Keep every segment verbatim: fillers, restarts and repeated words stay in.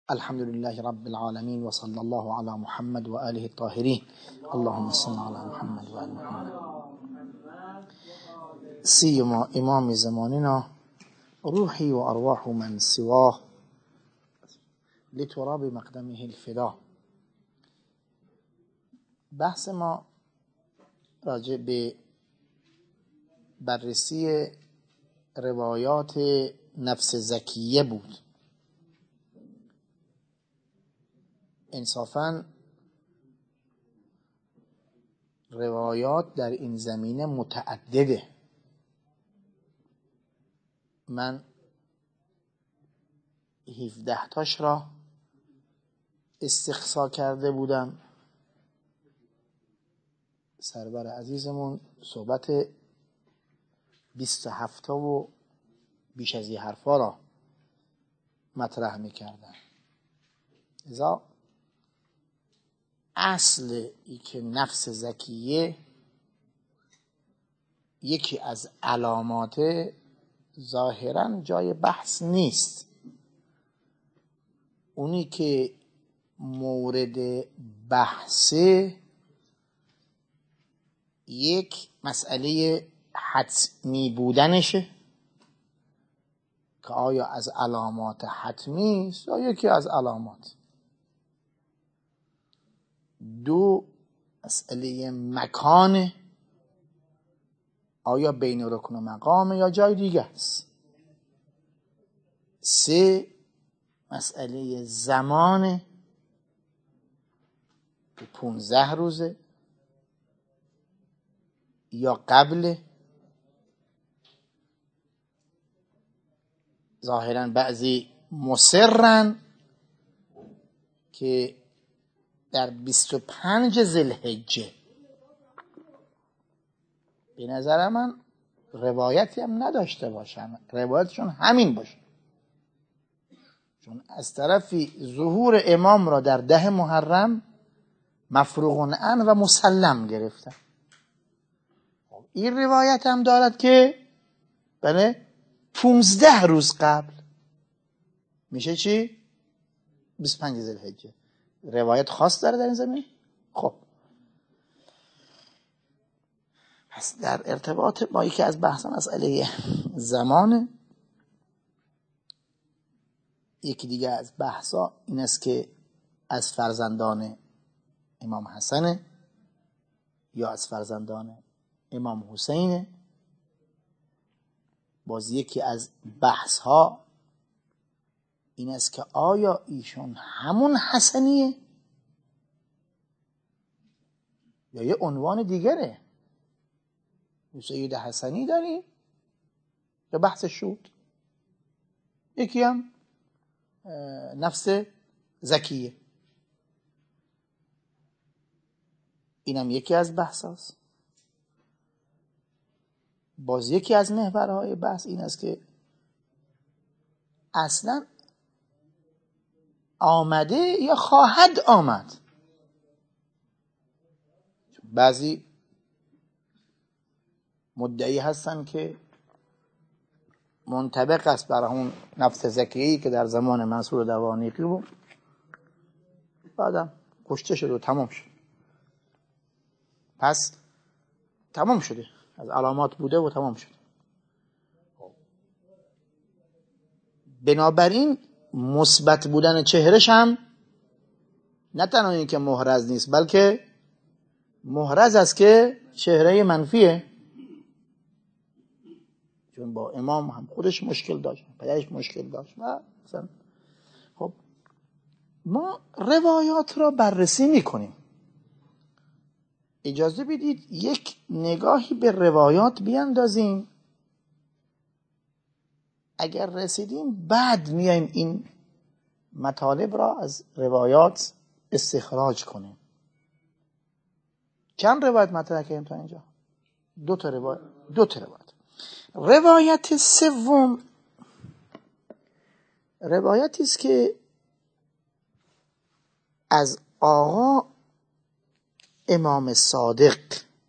الحمد لله رب العالمين وصلى الله على محمد وآله الطاهرين اللهم صل على محمد وآل محمد. سيما إمام زماننا روحي وأرواح من سواه لتراب مقدمه الفدا. بحث ما راجع به بررسی روایات نفس زکیه بود. انصافاً روایات در این زمینه متعدده. من هفده تاش را استقصا کرده بودم. سرور عزیزمون صحبت بیست و هفت و بیش از این حرفا را مطرح میکردن. ازا اصل ای که نفس زکیه یکی از علامات ظاهرا جای بحث نیست. اونی که مورد بحثه یک مسئله حتمی بودنشه که آیا از علامات حتمی است یا یکی از علامات. دو، مسئله مکانه، آیا بین رکن و مقامه یا جای دیگه است. سه، مسئله زمانه که پونزده روزه یا قبل. ظاهرا بعضی مصرن که در بیست و پنج ذوالحجه. به نظر من روایتی هم نداشته باشن، روایتشون همین باشه، چون از طرفی ظهور امام را در ده محرم مفروغ عنه و مسلم گرفتن. این روایت هم دارد که بله پونزده روز قبل میشه چی؟ بیست و پنج ذوالحجه. روایت خاص داره در این زمین. خب پس در ارتباط با یکی از بحث مسئله زمان، یکی دیگه از بحثا این است که از فرزندان امام حسن یا از فرزندان امام حسین. باز یکی از بحث ها این است که آیا ایشون همون حسنیه یا یه عنوان دیگره. سید حسنی داریم یا بحث شود، یکی هم نفس زکیه، اینم یکی از بحث هست. باز یکی از محورهای بحث این است که اصلا آمده یا خواهد آمد. بعضی مدعی هستن که منطبق است بر اون نفس زکیه‌ای که در زمان منصور دوانیقی بود، بعدم کشته شد و تمام شد. پس تمام شده، از علامات بوده و تمام شد. بنابراین مثبت بودن چهرش هم نه تنها این که محرز نیست، بلکه محرز است که چهره منفیه، چون با امام هم خودش مشکل داشت، پدرش مشکل داشت و مثلا. خب ما روایات را بررسی میکنیم. اجازه بدید یک نگاهی به روایات بیاندازیم. اگر رسیدیم بعد میایم این مطالب را از روایات استخراج کنیم. چند روایت مطرح کردیم تا اینجا؟ دو تا روایت. دو تا روایت. روایت سوم روایتی است که از آقا امام صادق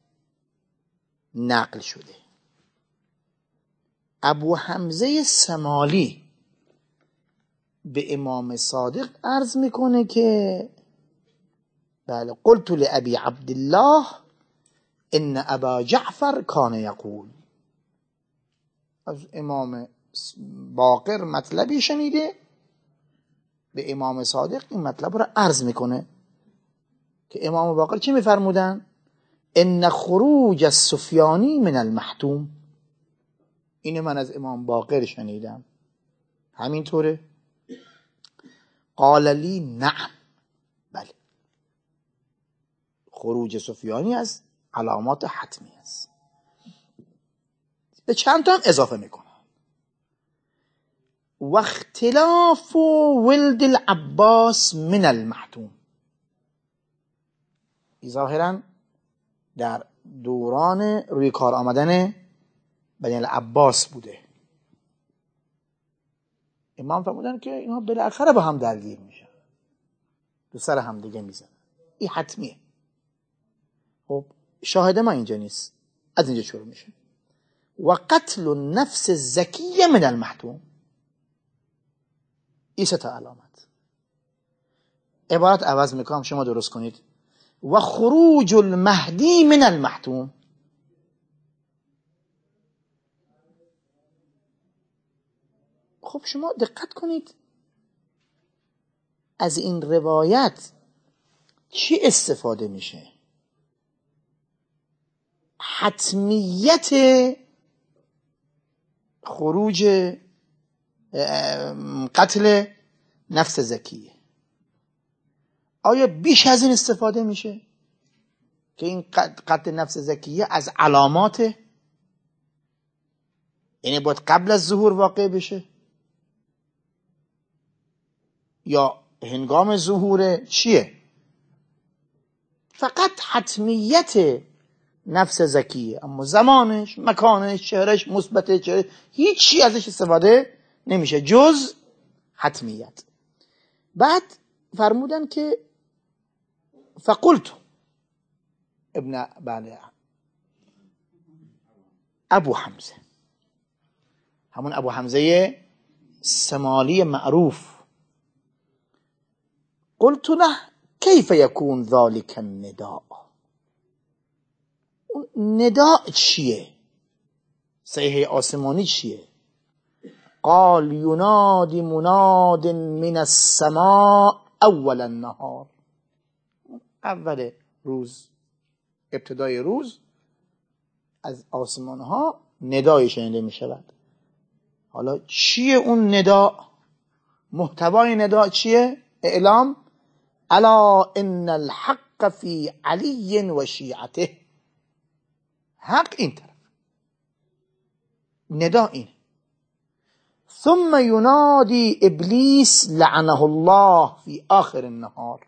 نقل شده. ابو حمزه سمالی به امام صادق عرض میکنه که بله قلت لأبی عبدالله ان ابا جعفر کان یقول، از امام باقر مطلبی شنیده، به امام صادق این مطلب رو عرض میکنه که امام باقر چی میفرمودن؟ ان خروج السفیانی من المحتوم. اینو من از امام باقر شنیدم. همینطوره؟ قال لی نعم، بله، خروج سفیانی از علامات حتمی است. به چند تا هم اضافه میکنه و اختلاف ولد العباس من المحتوم. ظاهرا در دوران روی کار آمدن بنی العباس بوده. امام فرمودن که اینا بالاخره با هم درگیر میشن، دو سر هم دیگه میزنن، این حتمیه. خب شاهد ما اینجا نیست، از اینجا شروع میشه. و قتل النفس الزکیه من المحتوم، این سه تا علامت. عبارت عوض میکنم شما درست کنید. و خروج المهدی من المحتوم. خب شما دقت کنید از این روایت چی استفاده میشه؟ حتمیت خروج قتل نفس زکیه. آیا بیش از این استفاده میشه که این قتل نفس زکیه از علاماته؟ یعنی باید قبل از ظهور واقع بشه یا هنگام ظهور؟ چیه؟ فقط حتمیت نفس زکیه، اما زمانش، مکانش، چهرش، مثبت چهرش، هیچی ازش استفاده نمیشه جز حتمیت. بعد فرمودن که فقلت ابن بله ابو حمزه، همون ابو حمزه سمالی معروف، قلت له کیف یکون ذلك النداء، نداء چیه؟ صیحه آسمانی چیه؟ قال ینادی مناد من السماء اول النهار، اول روز، ابتدای روز از آسمان ها ندای شنیده می شود. حالا چیه اون ندا؟ محتوای ندا چیه؟ اعلام الا ان الحق فی علی و شیعته، حق این طرف، ندا این. ثم ینادی ابلیس لعنه الله فی آخر النهار.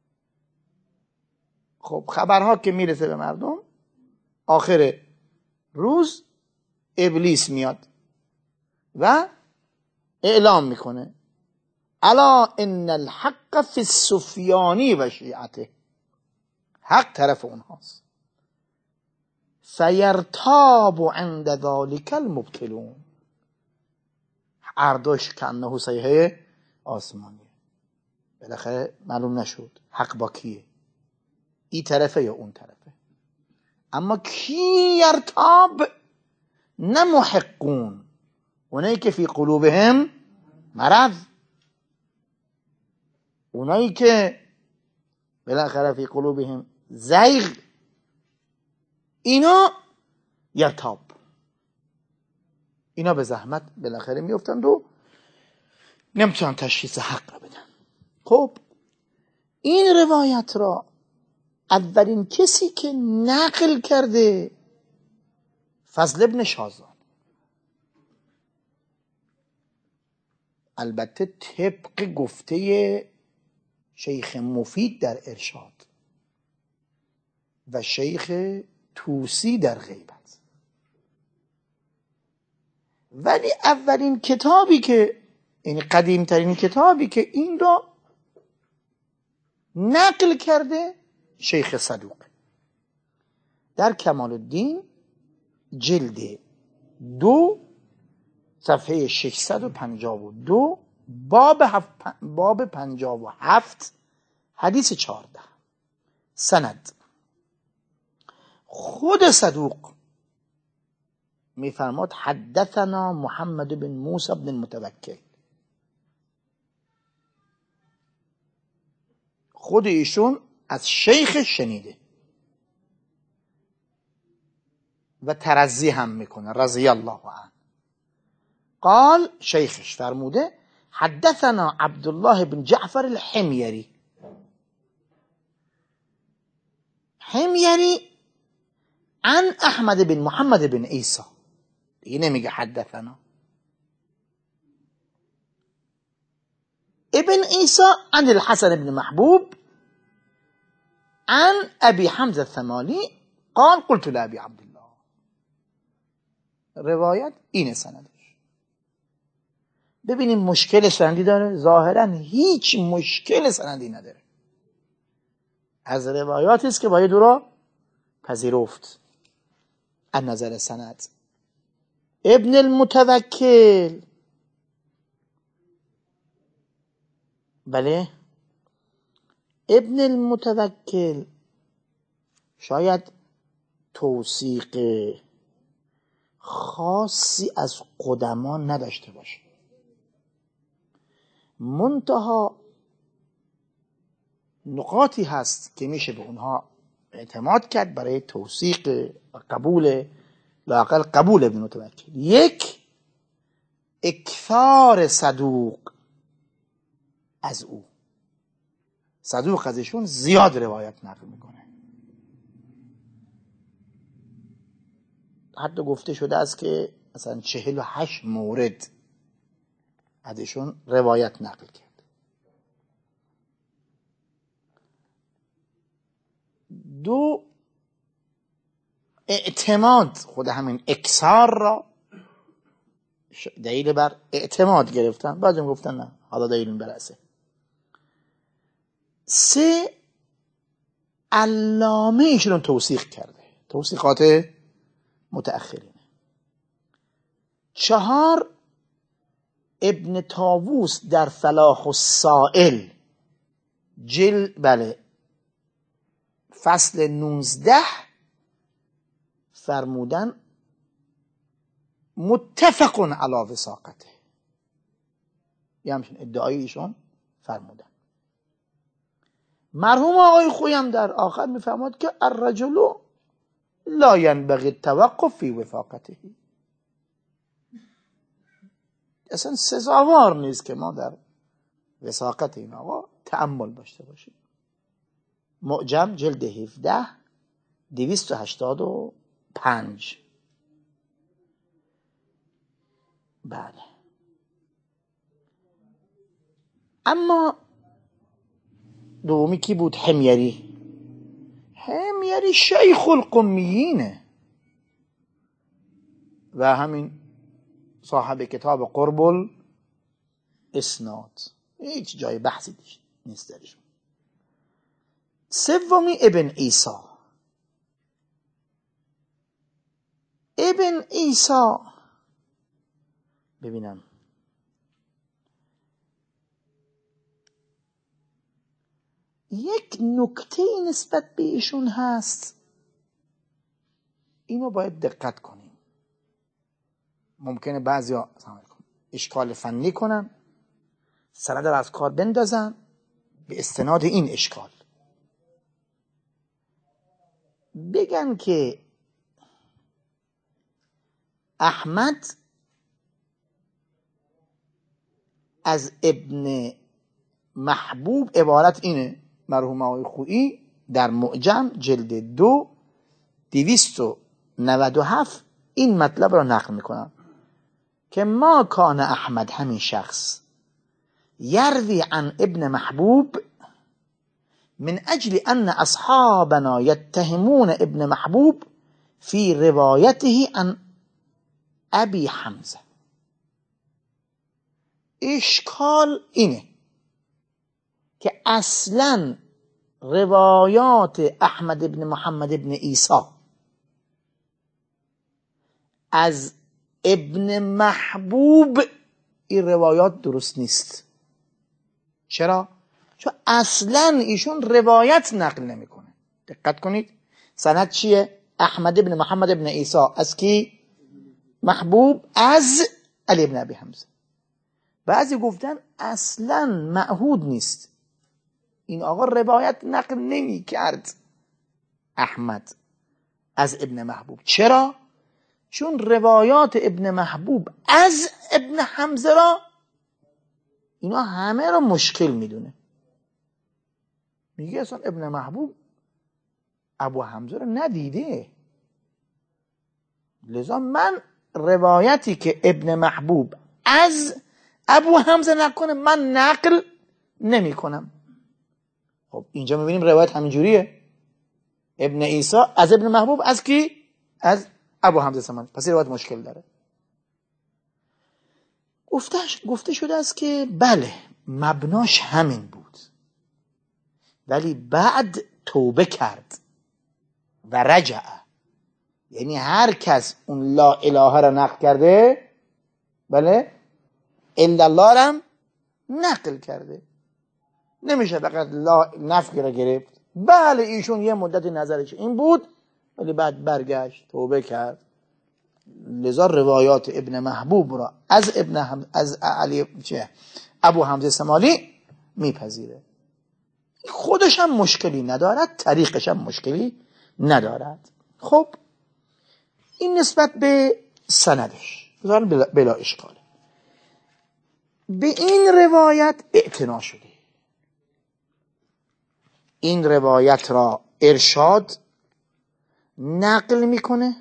خب خبرها که میرسه به مردم، آخر روز ابلیس میاد و اعلام میکنه الا ان الحق فی السفیانی و شیعته، حق طرف اونهاست. فیرتاب عند ذلك المبطلون، ارداش کنه صیحه آسمانی، بالاخره معلوم نشد حق با کیه، این طرفه یا اون طرفه. اما کی یرتاب؟ نه محقون، اونایی که فی قلوبهم مرض، اونایی که بالاخره فی قلوبهم زیغ، اینا یرتاب، اینا به زحمت بالاخره میافتند و نمیتونن تشخیص حق را بدن. خب این روایت را اولین کسی که نقل کرده فضل ابن شازان، البته طبق گفته شیخ مفید در ارشاد و شیخ توسی در غیبت، ولی اولین کتابی که، یعنی قدیم ترین کتابی که این را نقل کرده شیخ صدوق در کمال الدین جلد دو صفحه ششصد و پنجاه و دو باب, هف... باب پنجاه و هفت حدیث چهارده. سند. خود صدوق میفرماد حدثنا محمد بن موسی بن المتوکل. خود ایشون از شیخ شنیده و ترضی هم میکنه رضی الله عنه. قال شیخش فرموده حدثنا عبدالله بن جعفر الحميري. حميري عن احمد بن محمد بن عيسى. دیگه نمیگه حدثنا. ابن عيسى عن الحسن بن محبوب عن ابي حمزه الثمالي قال قلت لابي عبد الله. روایت این سندش. ببینیم مشکل سندی داره؟ ظاهرا هیچ مشکل سندی نداره. از روایاتی است که باید او را پذیرفت. از نظر سند ابن المتوکل، بله، ابن المتوکل شاید توثیق خاصی از قدما نداشته باشه، منتها نقاطی هست که میشه به اونها اعتماد کرد برای توثیق و قبول، لااقل قبول ابن متوکل. یک، اکثار صدوق از او، صدوق از ایشون زیاد روایت نقل میکنه. حتی گفته شده است که مثلا چهل و هشت مورد از ایشون روایت نقل کرد. دو، اعتماد، خود همین اکثار را دلیل بر اعتماد گرفتن، بعضی گفتن نه حالا دلیل برسه. سه، علامه ایشون توثیق کرده، توثیقات متأخرین. چهار، ابن طاووس در فلاح السائل جل بله فصل نوزده فرمودن متفق علی وثاقته، یه همچین ادعای ایشون فرمودن. مرحوم آقای خویی هم در آخر میفرماد که الرجل لا ينبغي التوقف فی وثاقته، اصلا سزاوار نیست که ما در وثاقت این آقا تأمل داشته باشیم. معجم جلد هفده دویست و هشتاد و پنج. بله. اما دومی کی بود؟ حمیری. حمیری شیخ القمیینه و همین صاحب کتاب قرب الاسناد، هیچ جای بحثی نیست درشون. سومی ابن عیسی. ابن عیسی ببینم یک نکته نسبت به ایشون هست، اینو باید دقت کنیم. ممکنه بعضیا اشکال فنی کنن، سند رو از کار بندازن به استناد این اشکال، بگن که احمد از ابن محبوب عبارت اینه. مرحوم آقای خویی در معجم جلد دو دویست و نود و هفت این مطلب را نقل میکنم که ما کان احمد، همین شخص، یروی عن ابن محبوب من اجل ان اصحابنا یتهمون ابن محبوب فی روایته عن ابی حمزه. اشکال اینه که اصلا روایات احمد ابن محمد ابن عیسی از ابن محبوب این روایات درست نیست. چرا؟ چون اصلا ایشون روایت نقل نمیکنه. دقت کنید سند چیه؟ احمد ابن محمد ابن عیسی از کی؟ محبوب از علی ابن ابی حمزه. بعضی گفتن اصلا معهود نیست، این آقا روایت نقل نمی کرد احمد از ابن محبوب. چرا؟ چون روایات ابن محبوب از ابن حمزه را اینا همه را مشکل میدونه. میگه اصلا ابن محبوب ابو حمزه رو ندیده، لذا من روایتی که ابن محبوب از ابو حمزه نکنه من نقل نمی کنم. خب اینجا میبینیم روایت همینجوریه، ابن عیسی از ابن محبوب از کی؟ از ابو حمزه سمانی. پس این روایت مشکل داره. گفته گفته شده است که بله مبناش همین بود، ولی بعد توبه کرد و رجع. یعنی هر کس اون لا اله را نقل کرده، بله، الا الله را نقل کرده، نمیشه فقط لا نفی را گرفت. بله ایشون یه مدت نظرش این بود ولی بعد برگشت توبه کرد، لذا روایات ابن محبوب را از ابن هم از علی چه ابو حمزه سمالی میپذیره. خودش هم مشکلی ندارد، طریقش هم مشکلی ندارد. خب این نسبت به سندش بلا, بلا اشکال. به این روایت اعتنا شده، این روایت را ارشاد نقل میکنه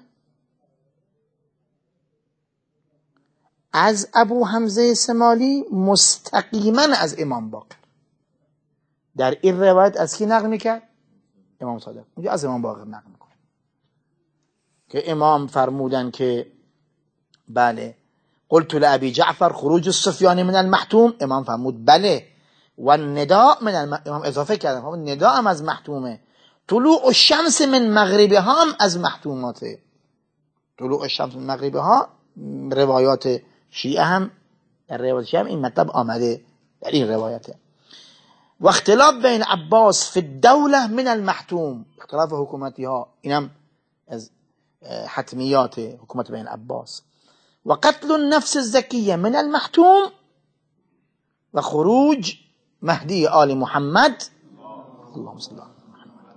از ابو حمزه سمالی مستقیما از امام باقر. در این روایت از کی نقل میکرد؟ امام صادق. اونجا از امام باقر نقل میکنه که امام فرمودن که بله قلت لأبي جعفر خروج السفیان من المحتوم، امام فرمود بله، و النداء من الم... امام اضافه کردن فرمود نداء هم از محتومه، طلوع الشمس من مغربها هم از محتوماته. طلوع الشمس من مغربها روایات شیعه هم، در روایات شیعه هم این مطلب آمده در این روایته. و اختلاف بین عباس فی الدوله من المحتوم، اختلاف حکومتی ها اینم از حتمیات حکومت بین عباس. و قتل النفس الزکیه من المحتوم، و خروج مهدی آل محمد اللهم صل علی محمد.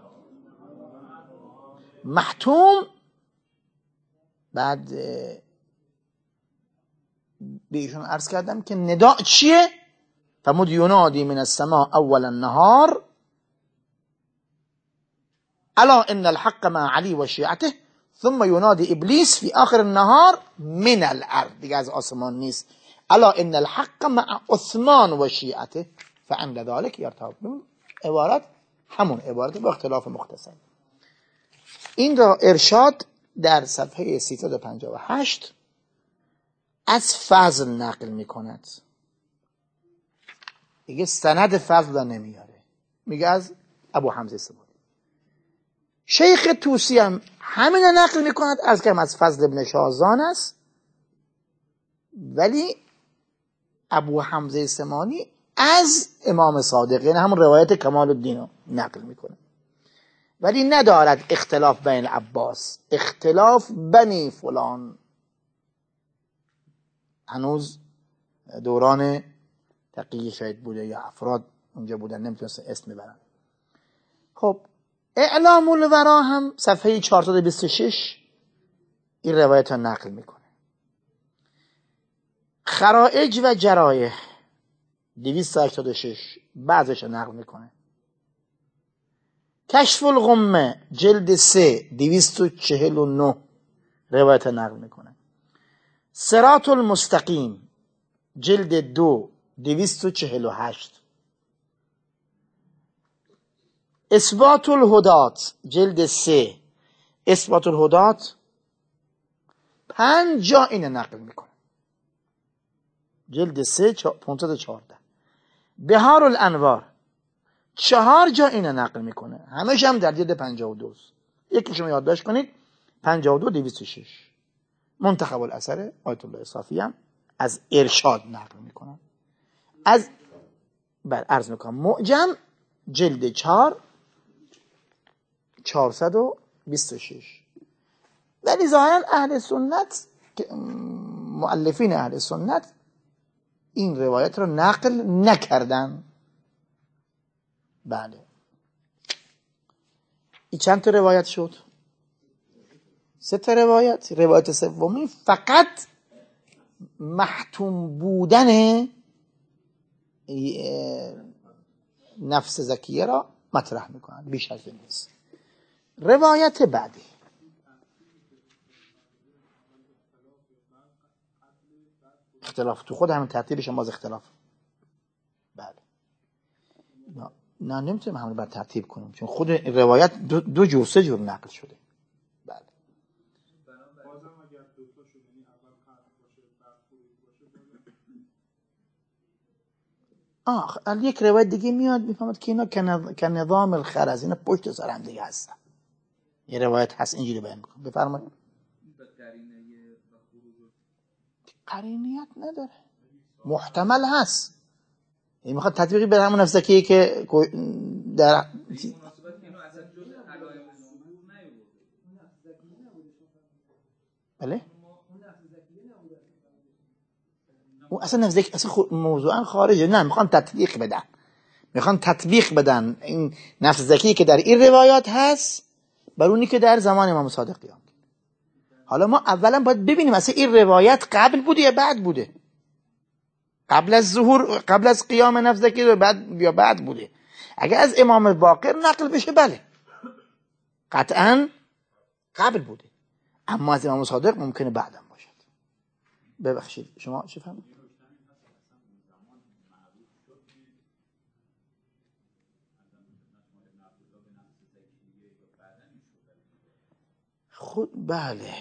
محتوم بعد به ایشون عرض کردم که نداء چیه؟ فمود ینادی من السماء اول النهار الا ان الحق مع علی و شیعته ثم ینادی ابلیس فی آخر النهار من الارض، دیگه از آسمان نیست، الا ان الحق مع عثمان و شیعته فعند ذلك یرتاب. عبارت همون عبارت با اختلاف مختصر. این را ارشاد در صفحه سیصد و پنجاه و هشت از فضل نقل می کند. دیگه سند فضل را نمیاره، میگه از ابو حمزه سمالی. شیخ طوسی هم همین نقل می کند، از کم از فضل ابن شازان است، ولی ابو حمزه سمالی از امام صادق، یعنی همون روایت کمال الدین رو نقل میکنه، ولی ندارد اختلاف بین عباس، اختلاف بنی فلان. هنوز دوران تقیه شاید بوده یا افراد اونجا بودن نمیتونست اسم ببرن. خب اعلام الورا هم صفحه چهارصد و بیست و شش این روایت ها نقل میکنه. خرائج و جرایح دویست و هشتاد و شش بعضش رو نقل میکنه. کشف الغمه جلد سه دویست و چهل و نه روایت نقل میکنه. صراط المستقیم جلد دو دویست و چهل و هشت. اثبات الهدات جلد سه اثبات الهدات پنج جا اینه نقل میکنه، جلد سه پانصد و چهارده. بهار الانوار چهار جا اینه نقل میکنه، همش هم در جلد پنجاه و دو. یکی شما یادداشت کنید، پنجاه و دو دویست و شش. منتخب الاثر آیت الله صافی هم از ارشاد نقل میکنن. از بر عرض میکنم معجم جلد چهار چهارصد و بیست و شش. ولی ظاهرا اهل سنت، مؤلفین اهل سنت این روایت رو نقل نکردن. بله. این چند تا روایت شد؟ سه تا روایت. روایت سومی فقط محتوم بودن نفس زکیه را مطرح میکنن، بیش از این نیست. روایت بعدی اختلاف تو خود همین ترتیبش هم باز اختلاف. بله. نه, نه نمیتونیم همون بر ترتیب کنیم چون خود روایت دو, دو جور سه جور نقل شده. بله. آه یک روایت دیگه میاد میفهمد که اینا کنظام الخرز، اینا پشت سر هم دیگه هستن. یه روایت هست اینجوری بیان میکنم. بفرمایید. قرینیت نداره، محتمل هست. این میخواد تطبیقی به همون نفس زکیه که در بله اون اصلا نفس زکی اصلا موضوعا خارجه. نه میخوان تطبیق بدن، میخوان تطبیق بدن این نفس زکی که در این روایات هست بر اونی که در زمان امام صادق قیام. حالا ما اولا باید ببینیم اصلا این روایت قبل بوده یا بعد بوده، قبل از ظهور، قبل از قیام نفس زکی بعد یا بعد بوده. اگر از امام باقر نقل بشه بله قطعا قبل بوده، اما از امام صادق ممکنه بعدم باشد. ببخشید شما چی فهمید؟ خود بله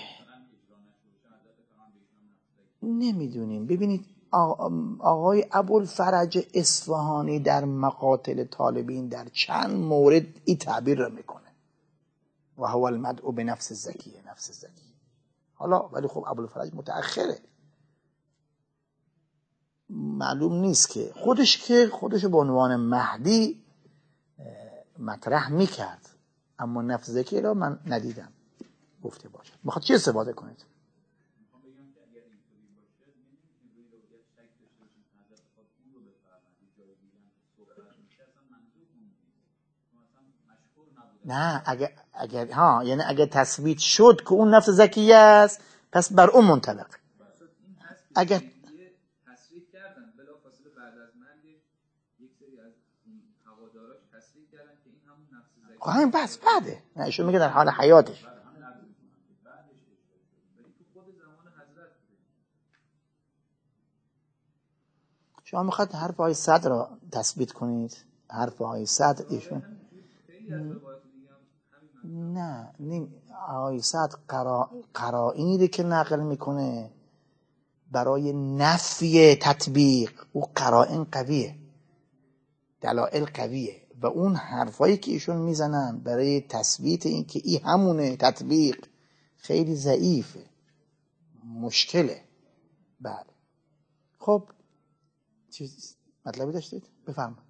نمیدونیم. ببینید آقای ابوالفرج اصفهانی در مقاتل طالبین در چند مورد این تعبیر رو میکنه و هو المدعو به نفس زکیه، نفس زکیه. حالا ولی خب ابوالفرج متأخره، معلوم نیست که خودش که خودش به عنوان مهدی مطرح میکرد، اما نفس زکیه رو من ندیدم گفته باشد. میخواد چی استفاده کنید؟ نه اگر اگر ها یعنی اگر تثبیت شد که اون نفس زکیه است پس بر اون منطبق. اگر تصریح کردن بلافاصله بعد از مرگ یک سری از هواداراش تصریح کردن که این همون نفس زکیه. خب همین بس بعده. نه ایشون میگه در حال حیاتش. شما میخواد حرف های صدر را تثبیت کنید؟ حرف های صدر ایشون نه نیم آقای صدر قرا... قرائنی که نقل میکنه برای نفی تطبیق، او قرائن قویه، دلائل قویه، و اون حرفایی که ایشون میزنن برای تثبیت این که این همونه تطبیق خیلی ضعیفه، مشکله. بله خب چیز مطلبی داشتید؟ بفرمایید.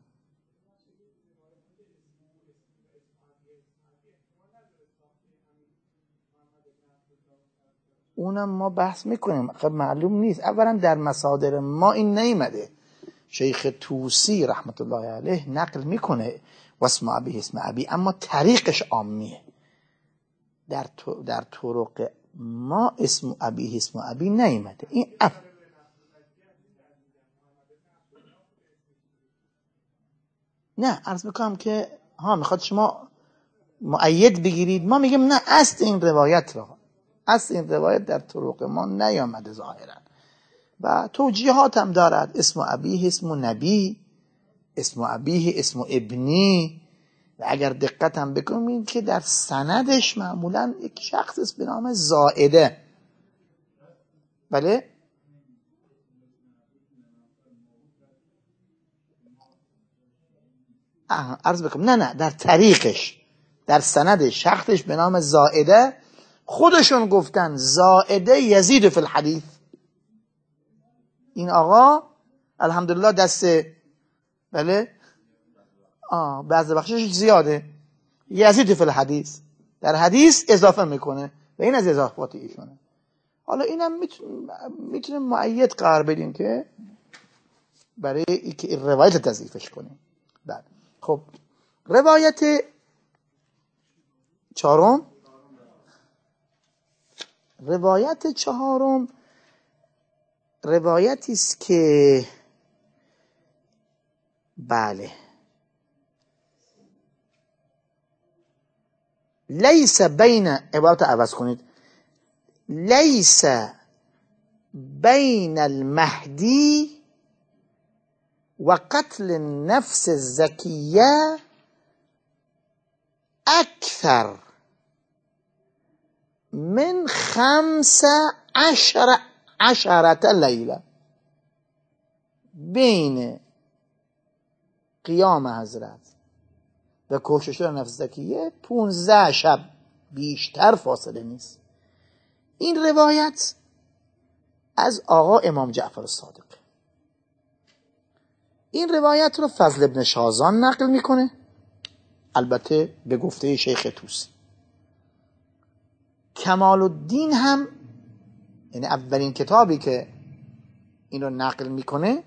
اونم ما بحث میکنیم. خب معلوم نیست، اولا در مصادر ما این نیامده. شیخ طوسی رحمت الله علیه نقل میکنه واسم ابی اسم ابی، اما طریقش عامیه. در در طرق ما اسم ابی اسم ابی نیامده. این اف... نه عرض میکنم که ها میخواد شما مؤید بگیرید، ما میگیم نه، اصل این روایت را اصل این روایت در طرق ما نیامده ظاهرا و توجیهات هم دارد. اسم ابیه اسم نبی، اسم ابیه اسم ابنی، و اگر دقت هم بکنید که در سندش معمولا یک شخص است به نام زائده. بله عرض بکنم نه نه در طریقش در سندش شخصش به نام زائده، خودشون گفتن زائده یزید فی الحدیث. این آقا الحمدلله دست بله آه بعض بخشش زیاده، یزید فی الحدیث، در حدیث اضافه میکنه و این از اضافات ایشونه. حالا اینم میتونیم مؤید قرار بدیم که برای اینکه این روایت تضعیفش کنیم. بعد خب روایت چهارم، روایت چهارم روایتی است که بله لیس بین، عبارت عوض کنید، لیس بین المهدی و قتل النفس الزکیه اکثر من خمس عشر عشرت لیله. بین قیام حضرت و کشته شدن نفس زکیه پونزده شب، بیشتر فاصله نیست. این روایت از آقا امام جعفر الصادق. این روایت رو فضل ابن شازان نقل میکنه، البته به گفته شیخ طوسی. کمال الدین هم، یعنی اولین کتابی که این رو نقل میکنه،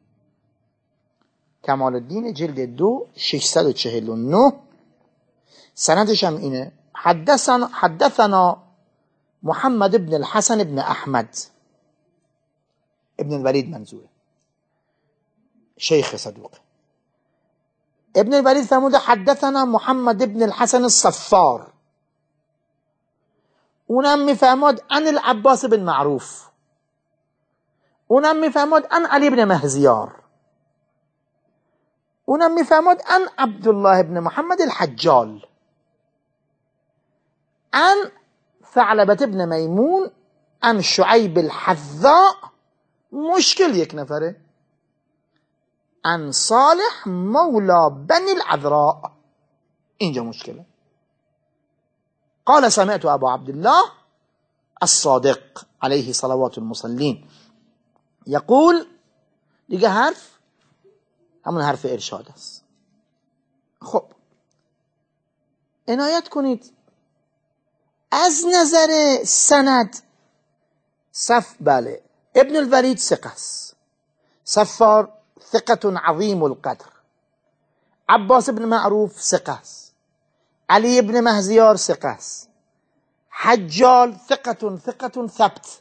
کمال الدین جلد دو ششصد و چهل و نه، سندش هم اینه: حدثنا حدثنا محمد ابن الحسن ابن احمد ابن الولید، منظوره شیخ صدوق. ابن الولید فرموده حدثنا محمد ابن الحسن الصفار، اونم میفرماد عن العباس بن معروف، اونم میفرماد عن علی بن مهزیار، اونم میفرماد عن عبدالله ابن محمد الحجال، عن ثعلبة ابن میمون، عن شعیب الحذاء، مشکل یک نفره، عن صالح مولا بنی العذراء، اینجا مشکله. قال سمعت ابا عبدالله الصادق علیه صلوات المصلین یقول، دیگه حرف همون حرف ارشاد است. خب عنایت کنید، از نظر سند صف بله ابن الولید ثقه است، صفار ثقة عظیم القدر، عباس بن معروف ثقه است، علی ابن مهزیار ثقه است، حجال ثقة ثقة ثبت.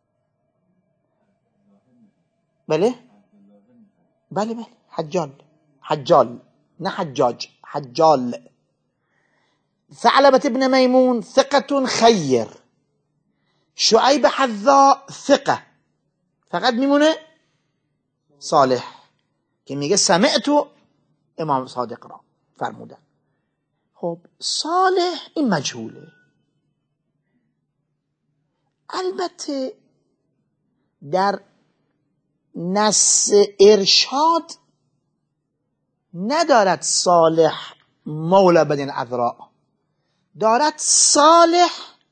بله بله بله حجال، حجال نه حجاج، حجال. ثعلبة ابن میمون ثقة خیر، شعیب حذاء ثقه، فقط میمونه صالح که میگه سمعتو امام صادق را فرمودن. خب صالح این مجهوله، البته در نص ارشاد ندارد صالح مولا بنی العذراء، دارد صالح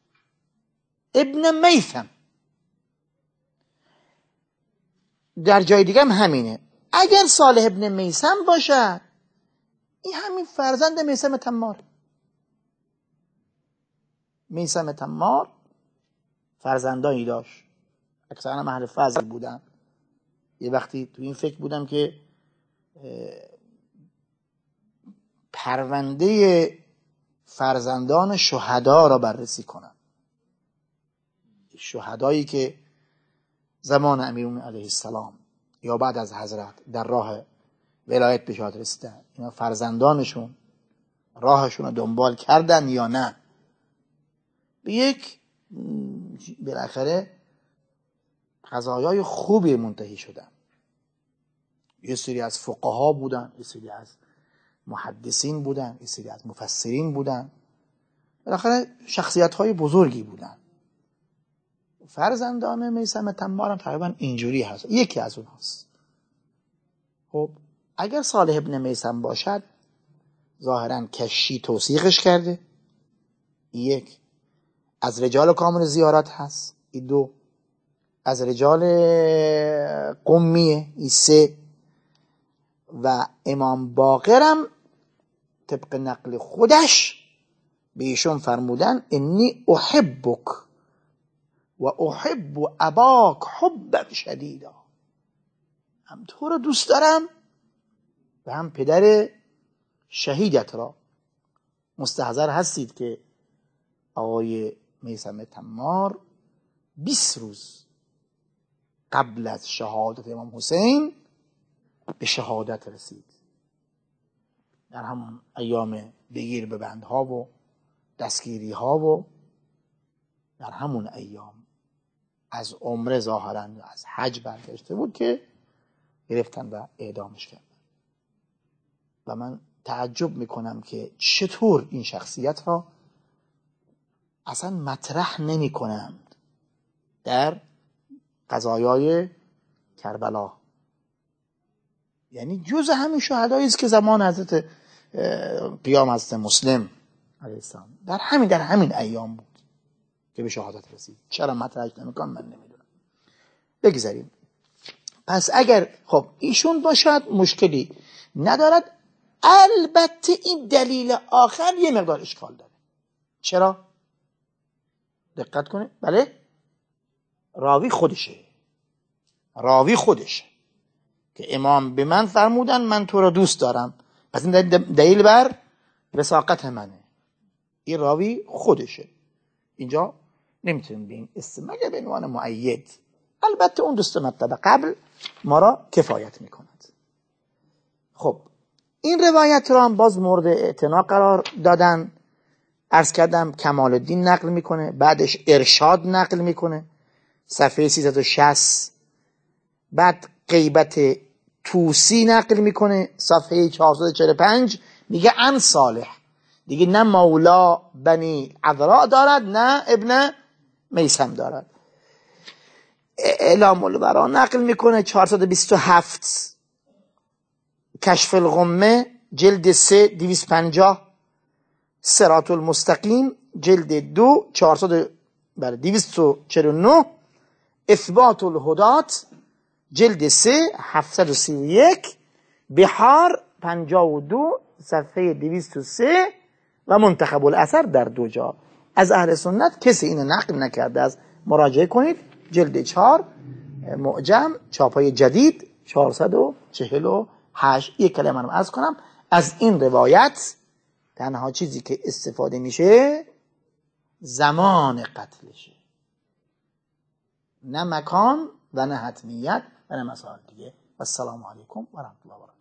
ابن میثم. در جای دیگه هم همینه. اگر صالح ابن میثم باشد، این همین فرزند میثم تمار. میثم تمار فرزندانی داشت، اکثرا اهل فضل بودن. یه وقتی تو این فکر بودم که پرونده فرزندان شهدا را بررسی کنم، شهدایی که زمان امیرالمومنین علیه السلام یا بعد از حضرت در راه ولایت به شهادت رسیدن، اینا فرزندانشون راهشون رو دنبال کردن یا نه. به یک بالاخره قضایای خوبی منتهی شدن. یه سری از فقها بودن، یه سری از محدثین بودن، یه سری از مفسرین بودن، بالاخره شخصیت‌های بزرگی بودن. فرزندان میثم تمار هم تقریبا اینجوری هست، یکی از اونهاست. خب اگر صالح ابن میثم باشد، ظاهرا کشی توثیقش کرده، یک از رجال کامل زیارت هست، این دو از رجال قمیه این سه، و امام باقرم طبق نقل خودش به ایشون فرمودن انی احبک و احب اباک حبا شدیدا، هم تو رو دوست دارم و هم پدر شهیدت را. مستحضر هستید که آقای میثم تمار بیست روز قبل از شهادت امام حسین به شهادت رسید. در همون ایام بگیر به بندها و دستگیری ها و در همون ایام از عمره ظاهرا از حج برگشته بود که گرفتن و اعدامش کردن. و من تعجب میکنم که چطور این شخصیت را اصلا مطرح نمی کنند در قضایای کربلا. یعنی جز همین شهدایی است که زمان حضرت قیام حضرت مسلم علیه السلام در همین در همین ایام بود که به شهادت رسید. چرا مطرح نمیکنم من نمیدونم. بگذاریم. پس اگر خب ایشون باشد مشکلی ندارد. البته این دلیل آخر یه مقدار اشکال داره. چرا؟ دقت کنید. بله، راوی خودشه، راوی خودشه که امام به من فرمودن من تو را دوست دارم، پس این دلیل بر وثاقت منه. این راوی خودشه، اینجا نمیتونیم به این اسم مگر به عنوان مؤید. البته اون دوست مطلب قبل ما را کفایت میکند. خب این روایت را هم باز مورد اعتنا قرار دادن. عرض کردم کمال الدین نقل میکنه، بعدش ارشاد نقل میکنه صفحه سیصد و شصت، بعد غیبت توسی نقل میکنه صفحه چهارصد و چهل و پنج، میگه عن صالح، دیگه نه مولا بنی عذراء دارد نه ابن میثم دارد. اعلام البرا نقل میکنه چهارصد و بیست و هفت، کشف الغمه جلد سه دویست و پنجاه، صراط المستقیم جلد دو چهارصد بر دویست و چهل و نه، اثبات الهدات جلد سه هفتصد و سی و یک، بحار پنجاه و دو صفحه دویست و سه و منتخب الاثر در دو جا. از اهل سنت کسی اینو نقل نکرده است. مراجعه کنید جلد چهار معجم چاپای جدید چهارصد و چهل و هشت. یک کلمه رو عرض کنم، از این روایت تنها چیزی که استفاده میشه زمان قتلشه، نه مکان و نه حتمیت و نه مسائل دیگه. و السلام علیکم و رحمت الله و برکاته.